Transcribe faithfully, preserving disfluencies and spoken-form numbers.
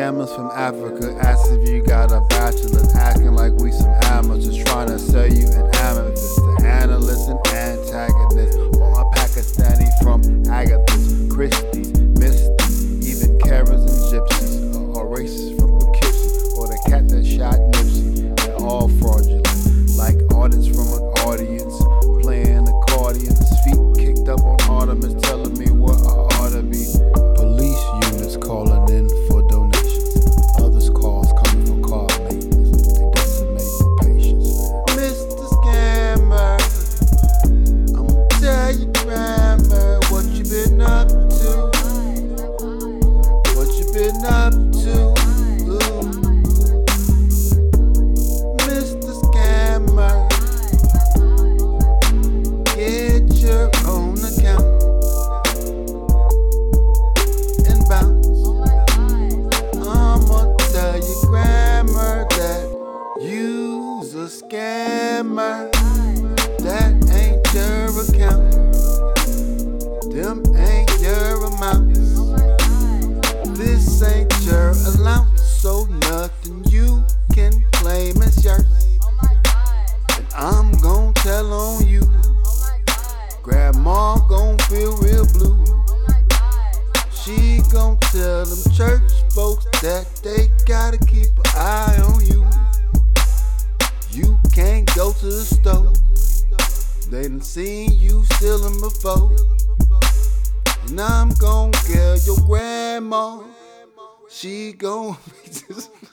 scammers from Africa ask if you got a bachelor's, acting like we some amateurs, trying to sell you an amethyst. The analysts and antagonists, or a Pakistani from Agathis, Christie's, Misties, even Karens and Gypsies, or, or racists from Poughkeepsie, or the cat that shot Nipsey. They're all fraudulent, like artists from an audience, playing accordions, feet kicked up on ottomans, telling me what I ought to be. Police units calling in for donations, others calls coming for car maintenance. They decimate my patience. Mister Scammer, I'ma tell you grammar, what you been up to? What you been up to? Ooh. Mister Scammer, get your own account and bounce. I'ma tell you grammar that you's a scammer. That ain't your account. Them ain't your amounts. This ain't your allowance, so nothing you can claim as yours. And I'm gon' tell on you. Grandma gon' feel real blue. She gon' tell them church folks that they gotta keep an eye on you. You can't go to the store. They done seen you stealing before. And I'm gon' get your grandma. She gon' be just